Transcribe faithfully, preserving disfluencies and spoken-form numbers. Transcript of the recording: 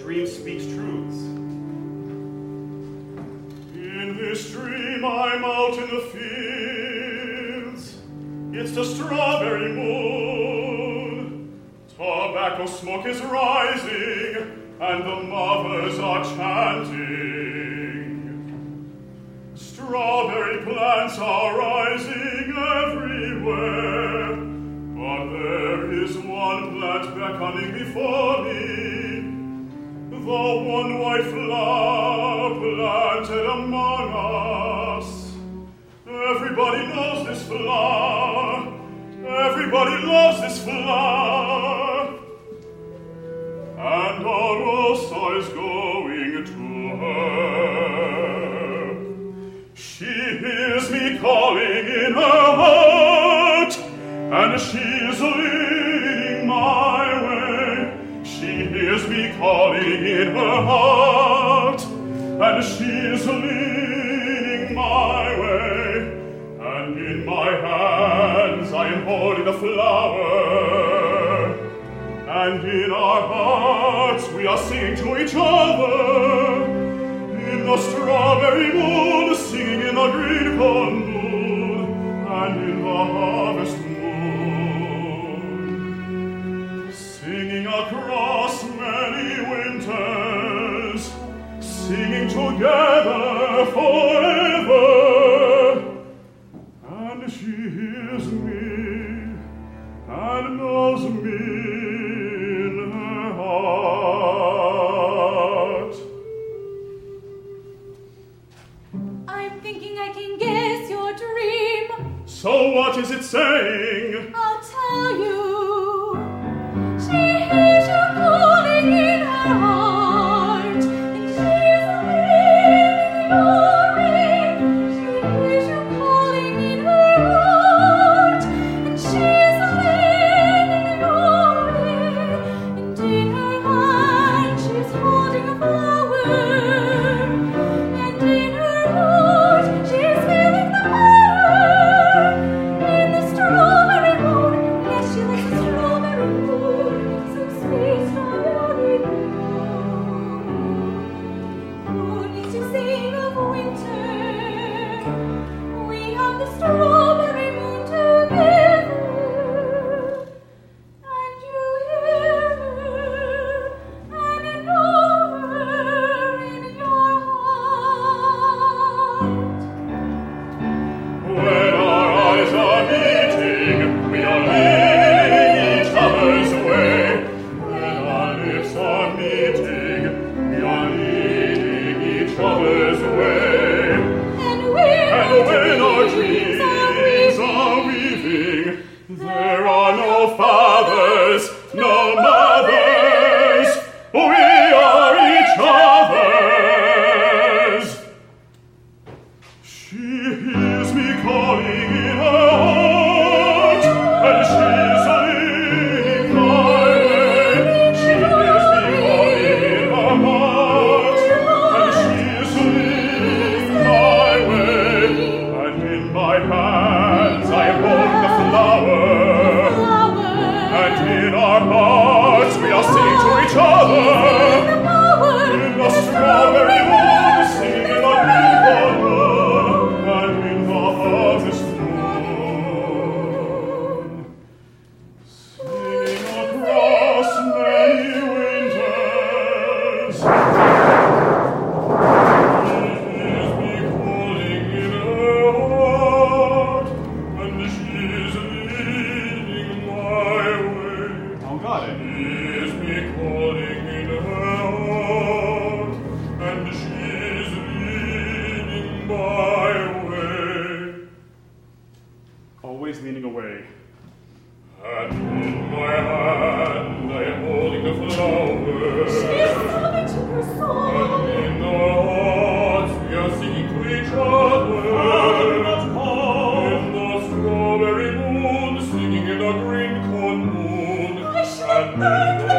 dream speaks truths. In this dream I'm out in the fields. It's the strawberry moon. Tobacco smoke is rising, and the mothers are chanting. Strawberry plants are rising everywhere, but there is one plant beckoning before me, the one white flower planted among us. Everybody knows this flower. Everybody loves this flower. And our Rosa is going to her. She hears me calling in her heart, and she is leading my way. She hears me calling in her heart, and she is leading my way. And in my hands I am holding the flower, and in our hearts we are singing to each other. In the strawberry moon, singing in the green corn moon, and in the harvest moon, singing across many winters, singing together forever. And she hears me and knows me in her heart. I'm thinking I can guess your dream. So what is it saying? I'll tell you. She hears you calling in her heart, and she is leading your way. She hears you calling in her heart, and she is leading your way. And in her hand she is holding a flower, and in her heart she is feeling the fire. In the strawberry moon, yes, she likes the strawberry moon, so sweet strawberry moon. Only to sing of winter, we have the strawberry moon together, and you hear her, and you know her in your heart. When our eyes are meeting, we are leading each other's way. When our lips are meeting, we are leading each other's way. And when And our when our dreams are dreams are weaving, there are no fathers, no mothers. We are each other's. She hears me calling in her heart, and she's leading my way. She hears me calling in her heart, and she's leading my way. And in my hands I hold the flower, and in our hearts we are singing to each other. In the strawberry moon, singing in the green corn moon, and in the harvest moon, singing across many winters. She hears me calling in her heart, and she's leading my way. Oh, got it. She hears me calling in her heart, and she's leading my way. Always leaning away. And in my hand I am holding the flower. She's coming to her song. And in our hearts we are singing to each other. In the strawberry moon, singing in the green corn moon. I should And in the